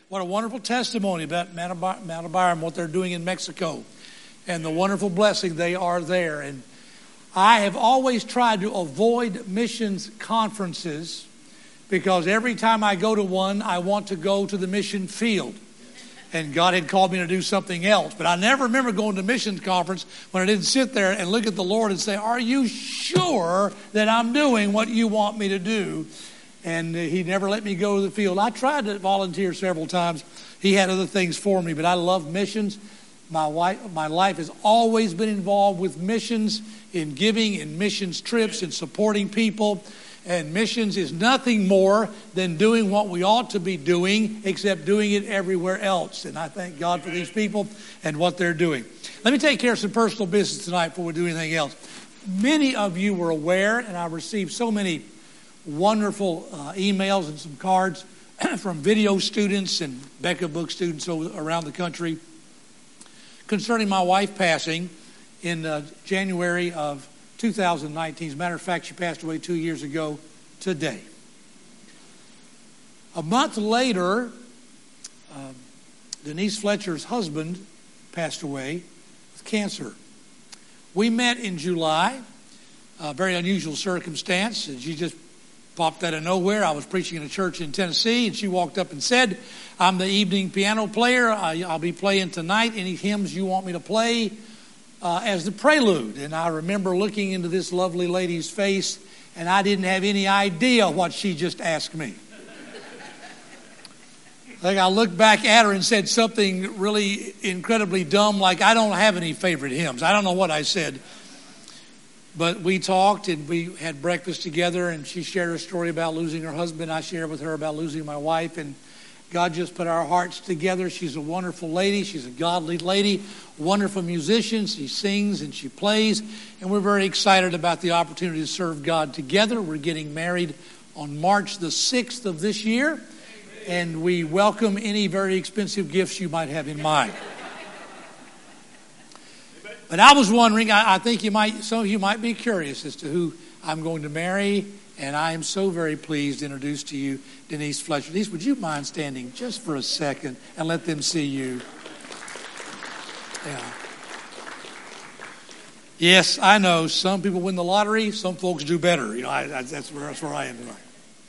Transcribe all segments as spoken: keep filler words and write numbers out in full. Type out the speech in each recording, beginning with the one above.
What a wonderful testimony about Mount Abiram, what they're doing in Mexico, and the wonderful blessing they are there. And I have always tried to avoid missions conferences because every time I go to one, I want to go to the mission field. And God had called me to do something else. But I never remember going to a missions conference when I didn't sit there and look at the Lord and say, are you sure that I'm doing what you want me to do? And he never let me go to the field. I tried to volunteer several times. He had other things for me, but I love missions. My wife, my life has always been involved with missions, in giving, in missions trips, in supporting people. And missions is nothing more than doing what we ought to be doing, except doing it everywhere else. And I thank God for these people and what they're doing. Let me take care of some personal business tonight before we do anything else. Many of you were aware, and I received so many wonderful uh, emails and some cards from video students and Becca Book students around the country concerning my wife passing in uh, January of two thousand nineteen. As a matter of fact, she passed away two years ago today. A month later, uh, Denise Fletcher's husband passed away with cancer. We met in July, a very unusual circumstance. She just popped out of nowhere. I was preaching in a church in Tennessee, and she walked up and said, I'm the evening piano player. I, I'll be playing tonight. Any hymns you want me to play uh, as the prelude? And I remember looking into this lovely lady's face, and I didn't have any idea what she just asked me. Like I looked back at her and said something really incredibly dumb, like, I don't have any favorite hymns. I don't know what I said. But we talked and we had breakfast together, and she shared her story about losing her husband. I shared with her about losing my wife, and God just put our hearts together. She's a wonderful lady. She's a godly lady, wonderful musician. She sings and she plays, and we're very excited about the opportunity to serve God together. We're getting married on March the sixth of this year, and we welcome any very expensive gifts you might have in mind. But I was wondering, I, I think you might, some of you might be curious as to who I'm going to marry, and I am so very pleased to introduce to you Denise Fletcher. Denise, would you mind standing just for a second and let them see you? Yeah. Yes, I know some people win the lottery, some folks do better. You know, I, I, that's where that's where I am tonight.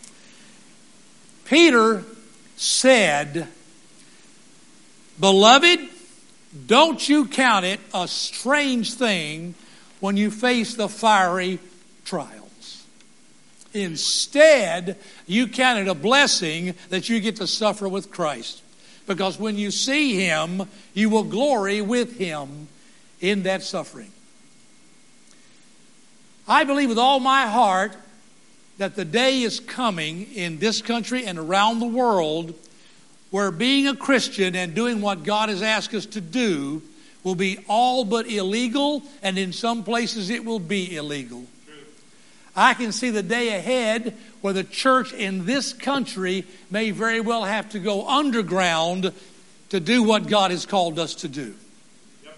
Peter said, "Beloved, don't you count it a strange thing when you face the fiery trials. Instead, you count it a blessing that you get to suffer with Christ. Because when you see Him, you will glory with Him in that suffering." I believe with all my heart that the day is coming in this country and around the world where being a Christian and doing what God has asked us to do will be all but illegal, and in some places it will be illegal. True. I can see the day ahead where the church in this country may very well have to go underground to do what God has called us to do. Yep.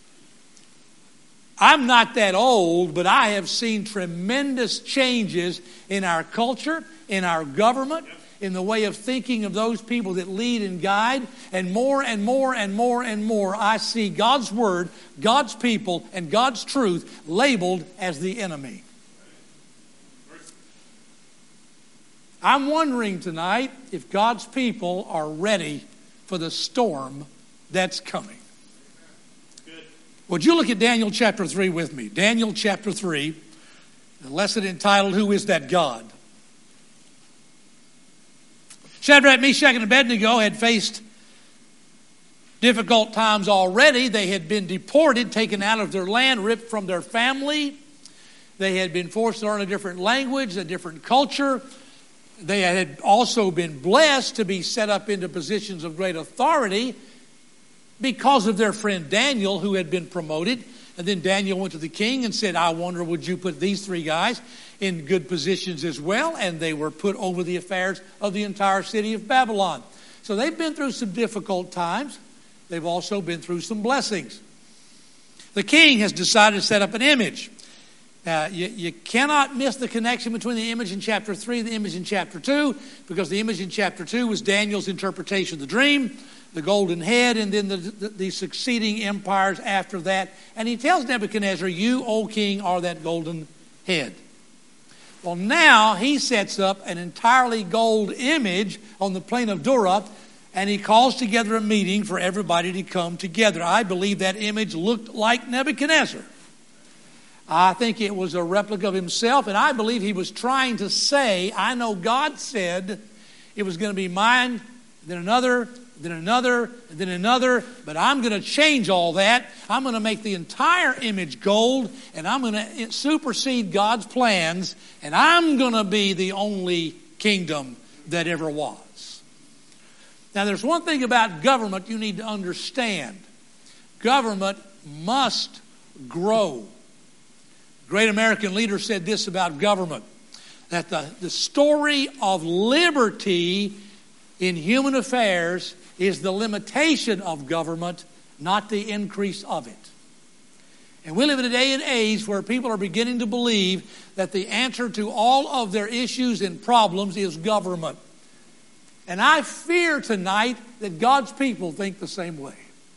I'm not that old, but I have seen tremendous changes in our culture, in our government, yep, in the way of thinking of those people that lead and guide. And more and more and more and more, I see God's Word, God's people, and God's truth labeled as the enemy. I'm wondering tonight if God's people are ready for the storm that's coming. Good. Would you look at Daniel chapter three with me? Daniel chapter three, the lesson entitled, Who is That God? Shadrach, Meshach, and Abednego had faced difficult times already. They had been deported, taken out of their land, ripped from their family. They had been forced to learn a different language, a different culture. They had also been blessed to be set up into positions of great authority because of their friend Daniel, who had been promoted. And then Daniel went to the king and said, I wonder, would you put these three guys in good positions as well? And they were put over the affairs of the entire city of Babylon. So they've been through some difficult times. They've also been through some blessings. The king has decided to set up an image. Uh, you, you cannot miss the connection between the image in chapter three and the image in chapter two, because the image in chapter two was Daniel's interpretation of the dream, the golden head, and then the, the, the succeeding empires after that. And he tells Nebuchadnezzar, you, O king, are that golden head. Well, now he sets up an entirely gold image on the plain of Dura, and he calls together a meeting for everybody to come together. I believe that image looked like Nebuchadnezzar. I think it was a replica of himself, and I believe he was trying to say, I know God said it was going to be mine, then another, then another, then another, but I'm going to change all that. I'm going to make the entire image gold, and I'm going to supersede God's plans, and I'm going to be the only kingdom that ever was. Now, there's one thing about government you need to understand. Government must grow. Great American leader said this about government, that the, the story of liberty in human affairs is the limitation of government, not the increase of it. And we live in a day and age where people are beginning to believe that the answer to all of their issues and problems is government. And I fear tonight that God's people think the same way.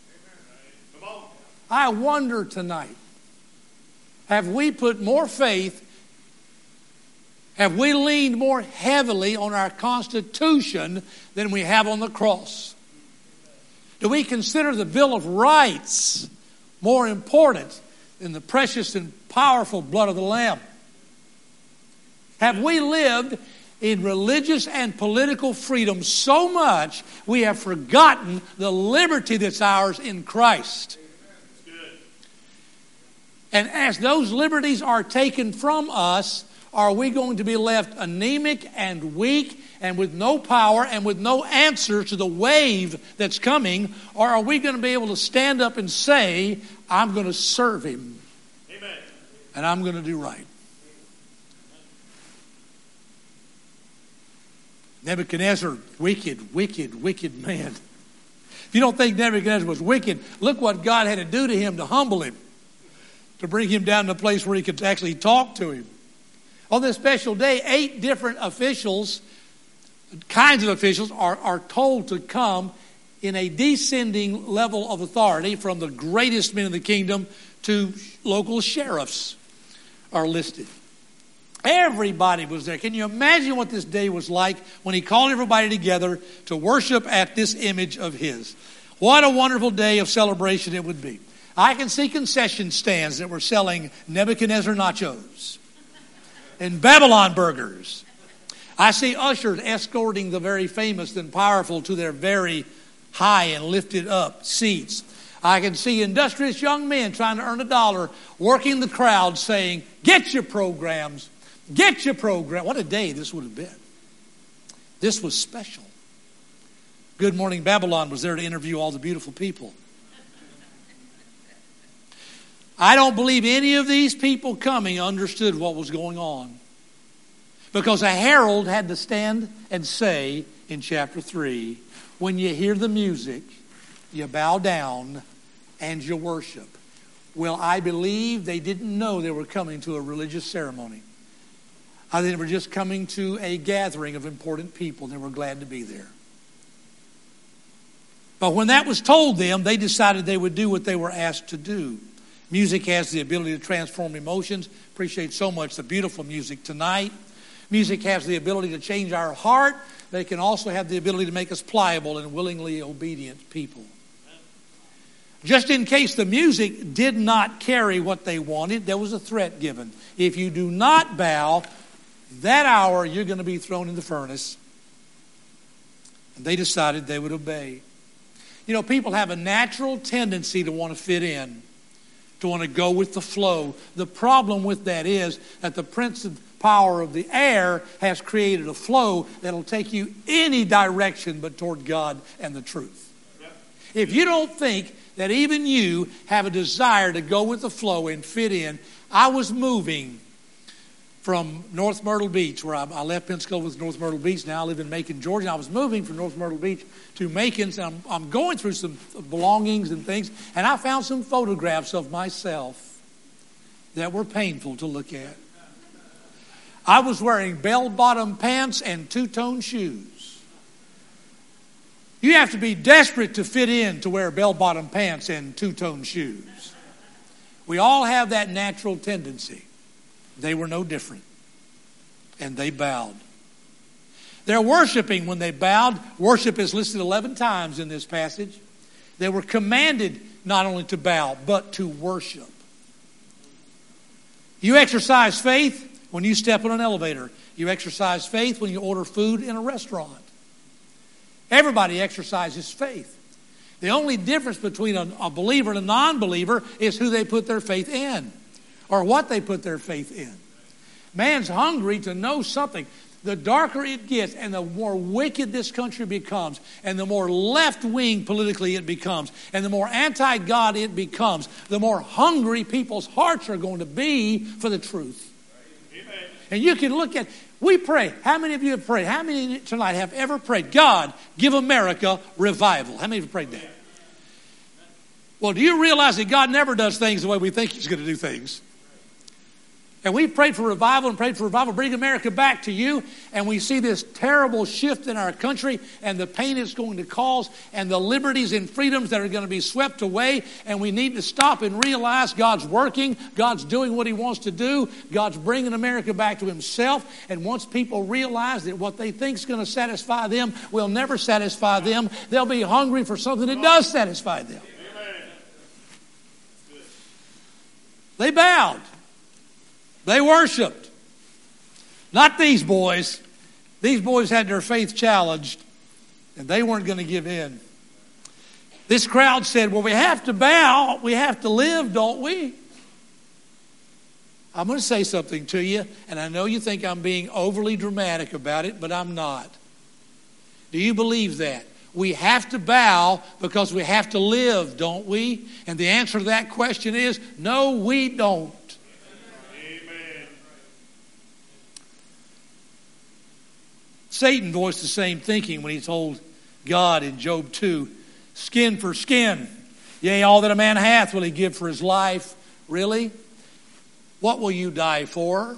I wonder tonight, have we put more faith, have we leaned more heavily on our Constitution than we have on the cross? Do we consider the Bill of Rights more important than the precious and powerful blood of the Lamb? Have we lived in religious and political freedom so much we have forgotten the liberty that's ours in Christ? And as those liberties are taken from us, are we going to be left anemic and weak and with no power and with no answer to the wave that's coming? Or are we going to be able to stand up and say, I'm going to serve Him. Amen. And I'm going to do right. Nebuchadnezzar, wicked, wicked, wicked man. If you don't think Nebuchadnezzar was wicked, look what God had to do to him to humble him, to bring him down to a place where he could actually talk to him. On this special day, eight different officials, kinds of officials, are, are told to come in a descending level of authority, from the greatest men in the kingdom to local sheriffs are listed. Everybody was there. Can you imagine what this day was like when he called everybody together to worship at this image of his? What a wonderful day of celebration it would be. I can see concession stands that were selling Nebuchadnezzar nachos and Babylon burgers. I see ushers escorting the very famous and powerful to their very high and lifted up seats. I can see industrious young men trying to earn a dollar, working the crowd saying, get your programs, get your program. What a day this would have been. This was special. Good Morning Babylon was there to interview all the beautiful people. I don't believe any of these people coming understood what was going on, because a herald had to stand and say in chapter three, when you hear the music, you bow down and you worship. Well, I believe they didn't know they were coming to a religious ceremony. I think they were just coming to a gathering of important people. They were glad to be there. But when that was told them, they decided they would do what they were asked to do. Music has the ability to transform emotions. Appreciate so much the beautiful music tonight. Music has the ability to change our heart. They can also have the ability to make us pliable and willingly obedient people. Just in case the music did not carry what they wanted, there was a threat given. If you do not bow, that hour you're going to be thrown in the furnace. And they decided they would obey. You know, people have a natural tendency to want to fit in, to want to go with the flow. The problem with that is that the prince of power of the air has created a flow that'll take you any direction but toward God and the truth. If you don't think that even you have a desire to go with the flow and fit in, I was moving from North Myrtle Beach, where I, I left Pensacola with North Myrtle Beach. Now I live in Macon, Georgia. I was moving from North Myrtle Beach to Macon. And I'm, I'm going through some belongings and things, and I found some photographs of myself that were painful to look at. I was wearing bell-bottom pants and two-tone shoes. You have to be desperate to fit in to wear bell-bottom pants and two-tone shoes. We all have that natural tendency. They were no different. And they bowed. They're worshiping when they bowed. Worship is listed eleven times in this passage. They were commanded not only to bow, but to worship. You exercise faith when you step on an elevator. You exercise faith when you order food in a restaurant. Everybody exercises faith. The only difference between a, a believer and a non-believer is who they put their faith in, or what they put their faith in. Man's hungry to know something. The darker it gets and the more wicked this country becomes and the more left-wing politically it becomes and the more anti-God it becomes, the more hungry people's hearts are going to be for the truth. Amen. And you can look at, we pray. How many of you have prayed? How many tonight have ever prayed, God, give America revival? How many of you prayed that? Well, do you realize that God never does things the way we think He's going to do things? And we prayed for revival and prayed for revival. Bring America back to you. And we see this terrible shift in our country and the pain it's going to cause and the liberties and freedoms that are going to be swept away. And we need to stop and realize God's working. God's doing what He wants to do. God's bringing America back to Himself. And once people realize that what they think is going to satisfy them will never satisfy them, they'll be hungry for something that does satisfy them. They bowed. They worshiped. Not these boys. These boys had their faith challenged, and they weren't going to give in. This crowd said, well, we have to bow. We have to live, don't we? I'm going to say something to you, and I know you think I'm being overly dramatic about it, but I'm not. Do you believe that? We have to bow because we have to live, don't we? And the answer to that question is, no, we don't. Satan voiced the same thinking when he told God in Job two, skin for skin. Yea, all that a man hath will he give for his life. Really? What will you die for?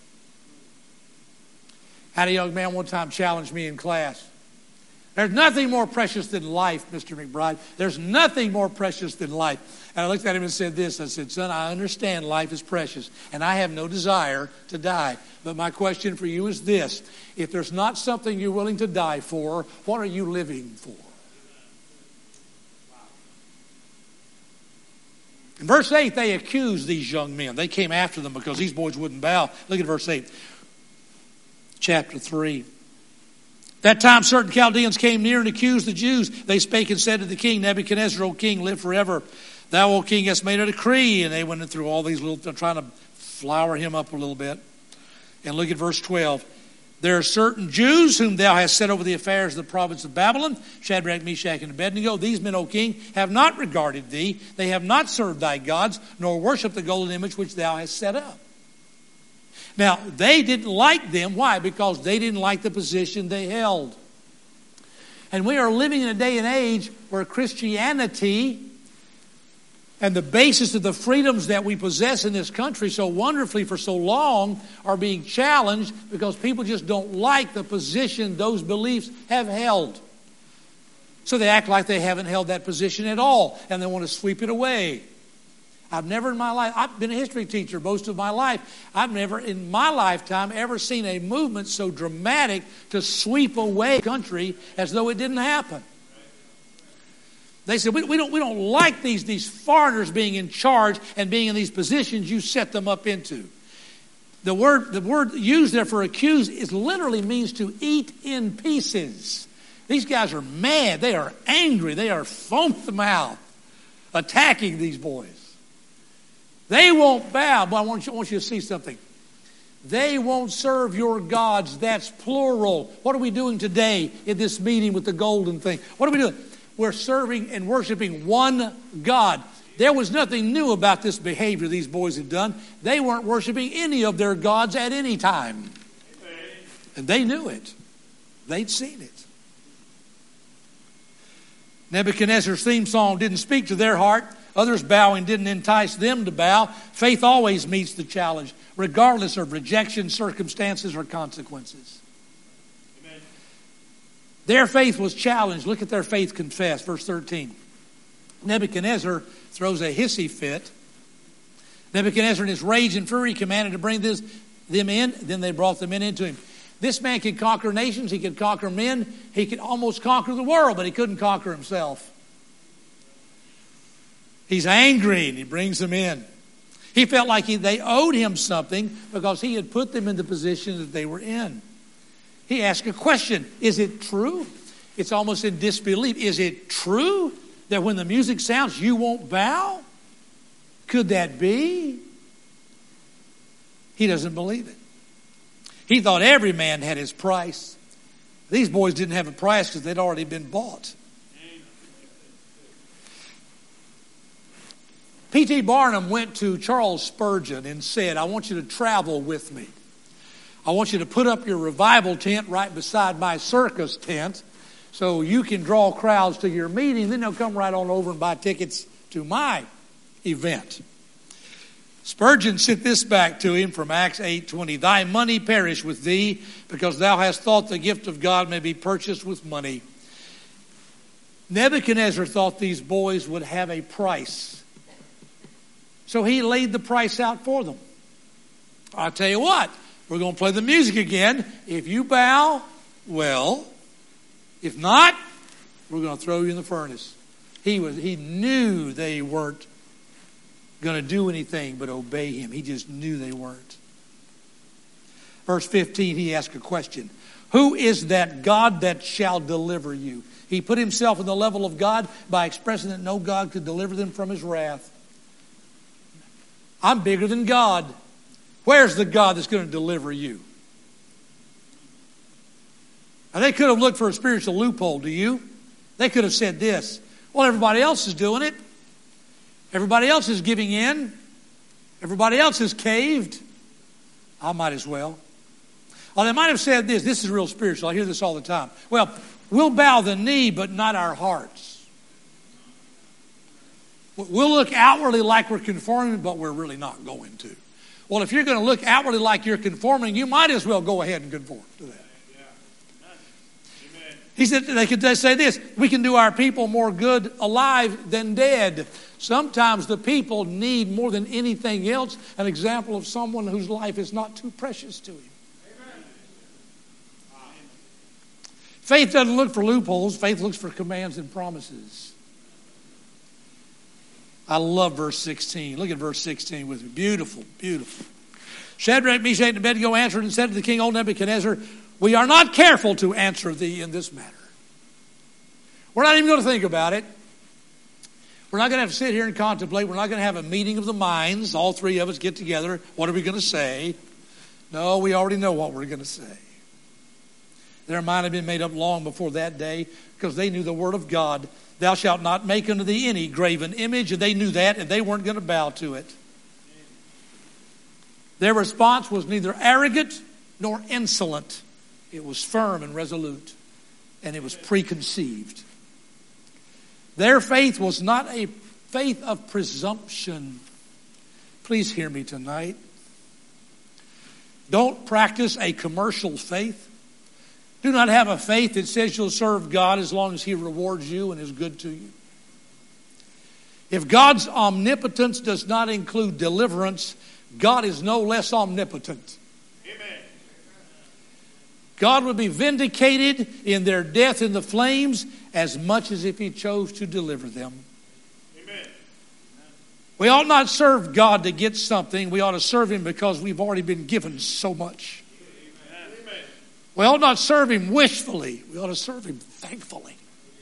Had a young man one time challenge me in class. There's nothing more precious than life, Mister McBride. There's nothing more precious than life. And I looked at him and said this. I said, son, I understand life is precious, and I have no desire to die. But my question for you is this. If there's not something you're willing to die for, what are you living for? In verse eight, they accused these young men. They came after them because these boys wouldn't bow. Look at verse eight. Chapter three. That time certain Chaldeans came near and accused the Jews. They spake and said to the king, Nebuchadnezzar, O king, live forever. Thou, O king, hast made a decree. And they went through all these little, trying to flower him up a little bit. And look at verse twelve. There are certain Jews whom thou hast set over the affairs of the province of Babylon, Shadrach, Meshach, and Abednego. These men, O king, have not regarded thee. They have not served thy gods, nor worshipped the golden image which thou hast set up. Now, they didn't like them. Why? Because they didn't like the position they held. And we are living in a day and age where Christianity and the basis of the freedoms that we possess in this country so wonderfully for so long are being challenged because people just don't like the position those beliefs have held. So they act like they haven't held that position at all, and they want to sweep it away. I've never in my life, I've been a history teacher most of my life. I've never in my lifetime ever seen a movement so dramatic to sweep away the country as though it didn't happen. They said, we, we don't we don't like these, these foreigners being in charge and being in these positions you set them up into. The word, the word used there for accuse is literally means to eat in pieces. These guys are mad. They are angry. They are foam at the mouth attacking these boys. They won't bow, but I want you, I want you to see something. They won't serve your gods. That's plural. What are we doing today in this meeting with the golden thing? What are we doing? We're serving and worshiping one God. There was nothing new about this behavior these boys had done. They weren't worshiping any of their gods at any time. And they knew it. They'd seen it. Nebuchadnezzar's theme song didn't speak to their heart. Others bowing didn't entice them to bow. Faith always meets the challenge, regardless of rejection, circumstances, or consequences. Amen. Their faith was challenged. Look at their faith confessed. Verse thirteen. Nebuchadnezzar throws a hissy fit. Nebuchadnezzar in his rage and fury commanded to bring this, them in. Then they brought the men into him. This man could conquer nations. He could conquer men. He could almost conquer the world, but he couldn't conquer himself. He's angry and he brings them in. He felt like he, they owed him something because he had put them in the position that they were in. He asked a question. Is it true? It's almost in disbelief. Is it true that when the music sounds, you won't bow? Could that be? He doesn't believe it. He thought every man had his price. These boys didn't have a price because they'd already been bought. P T Barnum went to Charles Spurgeon and said, I want you to travel with me. I want you to put up your revival tent right beside my circus tent so you can draw crowds to your meeting. Then they'll come right on over and buy tickets to my event. Spurgeon sent this back to him from Acts eight twenty. Thy money perish with thee, because thou hast thought the gift of God may be purchased with money. Nebuchadnezzar thought these boys would have a price. So he laid the price out for them. I'll tell you what, we're going to play the music again. If you bow, well. If not, we're going to throw you in the furnace. He was. He knew they weren't going to do anything but obey him. He just knew they weren't. Verse fifteen, he asked a question. Who is that God that shall deliver you? He put himself in the level of God by expressing that no God could deliver them from his wrath. I'm bigger than God. Where's the God that's going to deliver you? Now, they could have looked for a spiritual loophole, do you? They could have said this. Well, everybody else is doing it. Everybody else is giving in. Everybody else is caved. I might as well. Or they might have said this. This is real spiritual. I hear this all the time. Well, we'll bow the knee, but not our hearts. We'll look outwardly like we're conforming, but we're really not going to. Well, if you're going to look outwardly like you're conforming, you might as well go ahead and conform to that. He said they could say this, we can do our people more good alive than dead. Sometimes the people need more than anything else an example of someone whose life is not too precious to him. Amen. Faith doesn't look for loopholes. Faith looks for commands and promises. I love verse sixteen. Look at verse sixteen with me. Beautiful, beautiful. Shadrach, Meshach, and Abednego answered and said to the king, O Nebuchadnezzar, we are not careful to answer thee in this matter. We're not even going to think about it. We're not going to have to sit here and contemplate. We're not going to have a meeting of the minds. All three of us get together. What are we going to say? No, we already know what we're going to say. Their mind had been made up long before that day because they knew the word of God. Thou shalt not make unto thee any graven image. And they knew that, and they weren't going to bow to it. Their response was neither arrogant nor insolent. It was firm and resolute, and it was preconceived. Their faith was not a faith of presumption. Please hear me tonight. Don't practice a commercial faith. Do not have a faith that says you'll serve God as long as he rewards you and is good to you. If God's omnipotence does not include deliverance, God is no less omnipotent. Amen. God would be vindicated in their death in the flames as much as if he chose to deliver them. Amen. We ought not serve God to get something. We ought to serve him because we've already been given so much. Amen. We ought not serve him wishfully. We ought to serve him thankfully.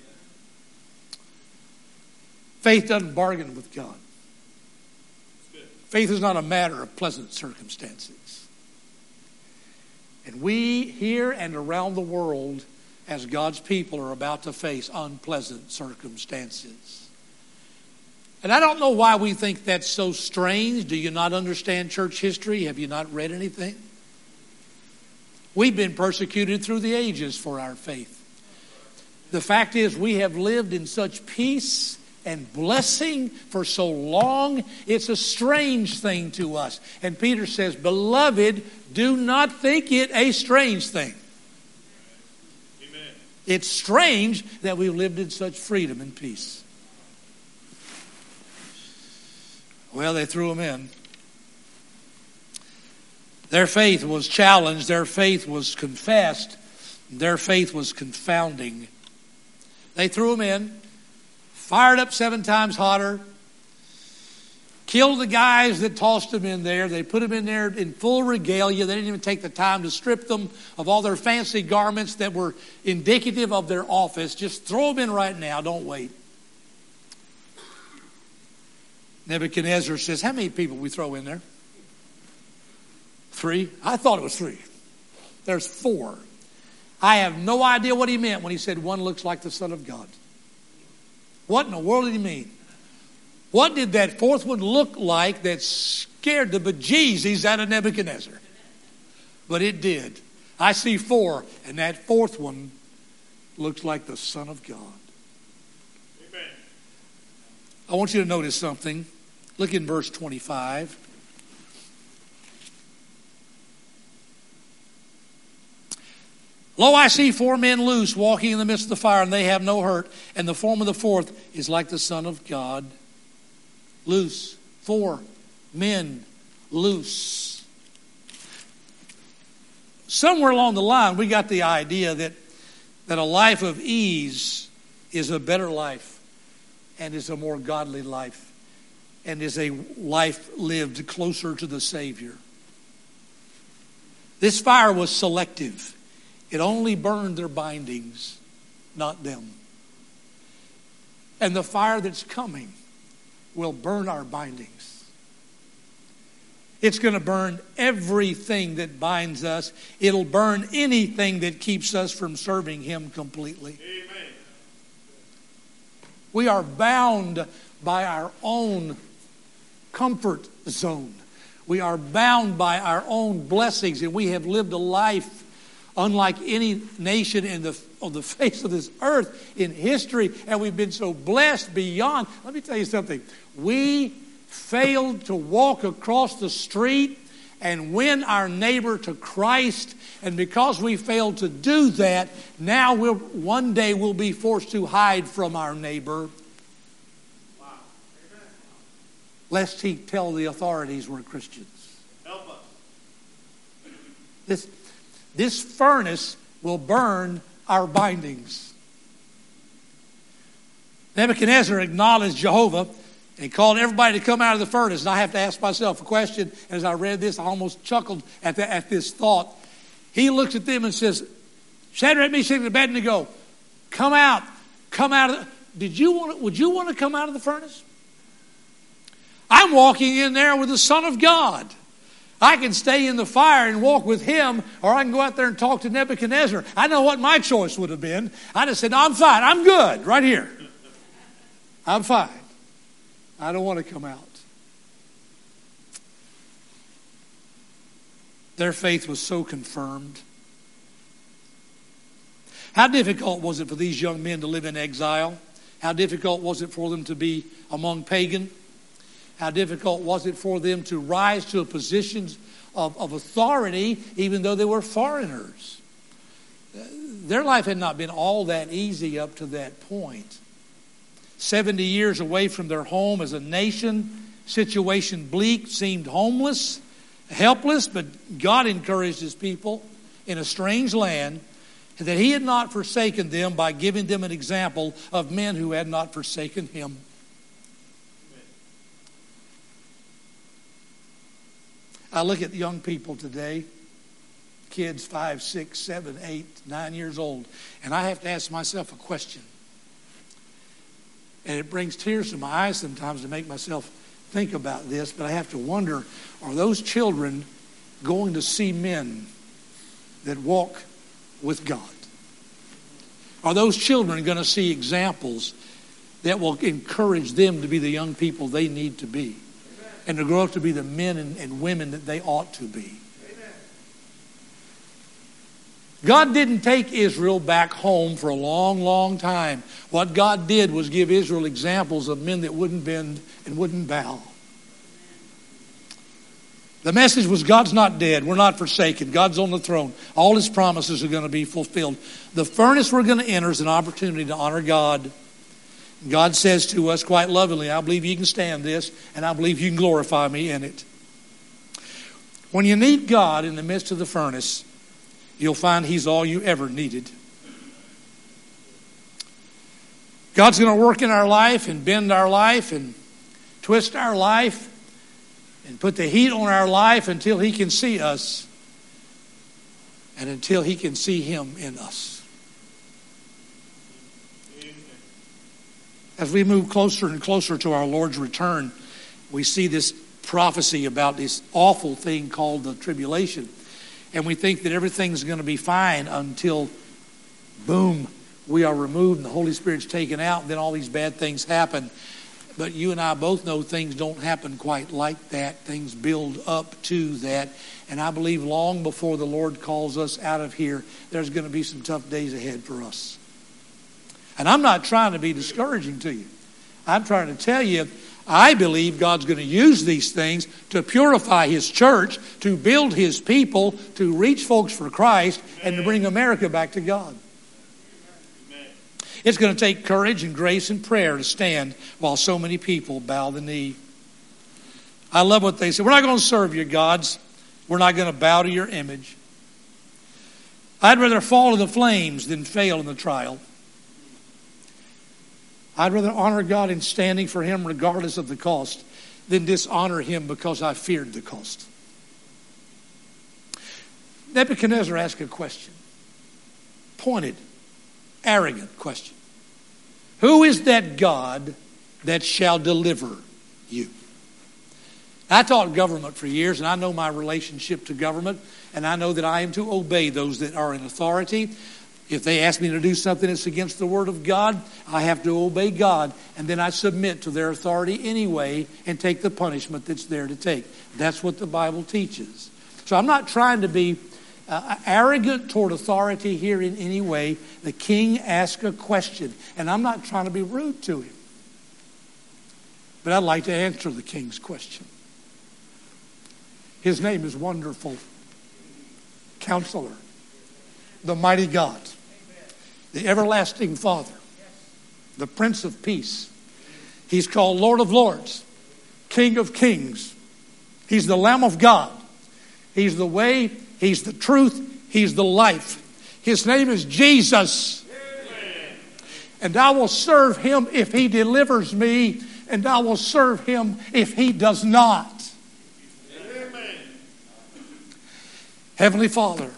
Faith doesn't bargain with God. Faith is not a matter of pleasant circumstances. And we here and around the world, as God's people, are about to face unpleasant circumstances. And I don't know why we think that's so strange. Do you not understand church history? Have you not read anything? We've been persecuted through the ages for our faith. The fact is, we have lived in such peace and blessing for so long, it's a strange thing to us. And Peter says, beloved, do not think it a strange thing. Amen. It's strange that we've lived in such freedom and peace. Well, they threw him in. Their faith was challenged. Their faith was confessed. Their faith was confounding. They threw him in, fired up seven times hotter, killed the guys that tossed him in there. They put him in there in full regalia. They didn't even take the time to strip them of all their fancy garments that were indicative of their office. Just throw them in right now. Don't wait. Nebuchadnezzar says, how many people we throw in there? Three? I thought it was three. There's four. I have no idea what he meant when he said one looks like the Son of God. What in the world did he mean? What did that fourth one look like that scared the bejesus out of Nebuchadnezzar? But it did. I see four, and that fourth one looks like the Son of God. Amen. I want you to notice something. Look in verse twenty-five. Lo, I see four men loose, walking in the midst of the fire, and they have no hurt. And the form of the fourth is like the Son of God. Loose. Four men loose. Somewhere along the line, we got the idea that, that a life of ease is a better life and is a more godly life and is a life lived closer to the Savior. This fire was selective. It only burned their bindings, not them. And the fire that's coming will burn our bindings. It's going to burn everything that binds us. It'll burn anything that keeps us from serving Him completely. Amen. We are bound by our own comfort zone. We are bound by our own blessings, and we have lived a life unlike any nation in the, on the face of this earth in history, and we've been so blessed beyond. Let me tell you something. We failed to walk across the street and win our neighbor to Christ, and because we failed to do that, now we'll, one day we'll be forced to hide from our neighbor. Wow. Lest he tell the authorities we're Christians. Help us. This This furnace will burn our bindings. Nebuchadnezzar acknowledged Jehovah and called everybody to come out of the furnace. And I have to ask myself a question. As I read this, I almost chuckled at, the, at this thought. He looks at them and says, Shadrach, Meshach, and Abednego, come out. Come out of the, did you want to, would you want to come out of the furnace? I'm walking in there with the Son of God. I can stay in the fire and walk with Him, or I can go out there and talk to Nebuchadnezzar. I know what my choice would have been. I just said, no, I'm fine. I'm good right here. I'm fine. I don't want to come out. Their faith was so confirmed. How difficult was it for these young men to live in exile? How difficult was it for them to be among pagans? How difficult was it for them to rise to a position of, of authority even though they were foreigners? Their life had not been all that easy up to that point. seventy years away from their home as a nation, situation bleak, seemed homeless, helpless, but God encouraged His people in a strange land that He had not forsaken them by giving them an example of men who had not forsaken Him. I look at young people today, kids five, six, seven, eight, nine years old, and I have to ask myself a question. And it brings tears to my eyes sometimes to make myself think about this, but I have to wonder, are those children going to see men that walk with God? Are those children going to see examples that will encourage them to be the young people they need to be? And to grow up to be the men and, and women that they ought to be. Amen. God didn't take Israel back home for a long, long time. What God did was give Israel examples of men that wouldn't bend and wouldn't bow. The message was God's not dead. We're not forsaken. God's on the throne. All His promises are going to be fulfilled. The furnace we're going to enter is an opportunity to honor God. God says to us quite lovingly, I believe you can stand this, and I believe you can glorify me in it. When you need God in the midst of the furnace, you'll find He's all you ever needed. God's going to work in our life and bend our life and twist our life and put the heat on our life until He can see us and until He can see Him in us. As we move closer and closer to our Lord's return, we see this prophecy about this awful thing called the tribulation. And we think that everything's going to be fine until, boom, we are removed and the Holy Spirit's taken out. And then all these bad things happen. But you and I both know things don't happen quite like that. Things build up to that. And I believe long before the Lord calls us out of here, there's going to be some tough days ahead for us. And I'm not trying to be discouraging to you. I'm trying to tell you, I believe God's going to use these things to purify His church, to build His people, to reach folks for Christ, and to bring America back to God. It's going to take courage and grace and prayer to stand while so many people bow the knee. I love what they say. We're not going to serve your gods. We're not going to bow to your image. I'd rather fall to the flames than fail in the trial. I'd rather honor God in standing for Him regardless of the cost than dishonor Him because I feared the cost. Nebuchadnezzar asked a question. Pointed, arrogant question. Who is that God that shall deliver you? I taught government for years, and I know my relationship to government, and I know that I am to obey those that are in authority. If they ask me to do something that's against the Word of God, I have to obey God, and then I submit to their authority anyway and take the punishment that's there to take. That's what the Bible teaches. So I'm not trying to be uh, arrogant toward authority here in any way. The king asked a question, and I'm not trying to be rude to him. But I'd like to answer the king's question. His name is Wonderful Counselor, the Mighty God, the Everlasting Father, the Prince of Peace. He's called Lord of Lords, King of Kings. He's the Lamb of God. He's the way, He's the truth, He's the life. His name is Jesus. Amen. And I will serve Him if He delivers me, and I will serve Him if He does not. Amen. Heavenly Father,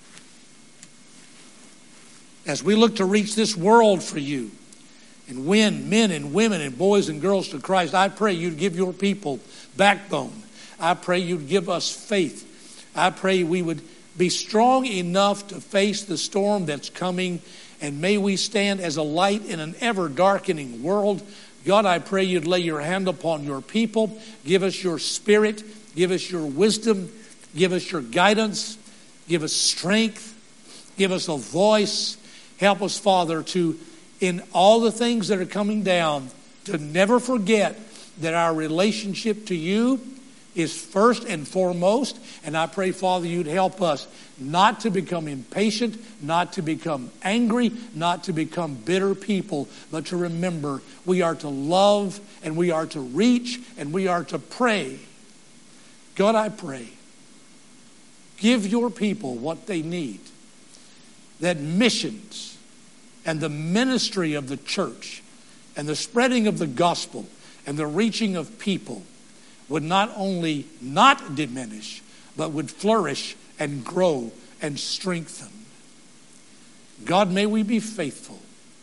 as we look to reach this world for you and win men and women and boys and girls to Christ, I pray you'd give your people backbone. I pray you'd give us faith. I pray we would be strong enough to face the storm that's coming, and may we stand as a light in an ever-darkening world. God, I pray you'd lay your hand upon your people. Give us your spirit. Give us your wisdom. Give us your guidance. Give us strength. Give us a voice. Help us, Father, to, in all the things that are coming down, to never forget that our relationship to you is first and foremost. And I pray, Father, you'd help us not to become impatient, not to become angry, not to become bitter people, but to remember we are to love and we are to reach and we are to pray. God, I pray, give your people what they need, that missions and the ministry of the church and the spreading of the gospel and the reaching of people would not only not diminish, but would flourish and grow and strengthen. God, may we be faithful.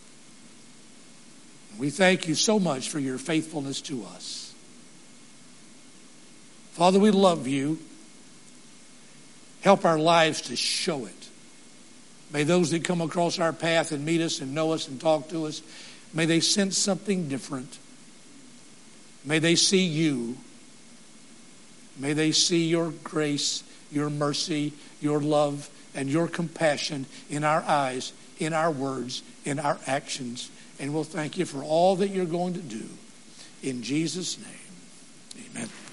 We thank you so much for your faithfulness to us. Father, we love you. Help our lives to show it. May those that come across our path and meet us and know us and talk to us, may they sense something different. May they see you. May they see your grace, your mercy, your love, and your compassion in our eyes, in our words, in our actions. And we'll thank you for all that you're going to do. In Jesus' name, amen.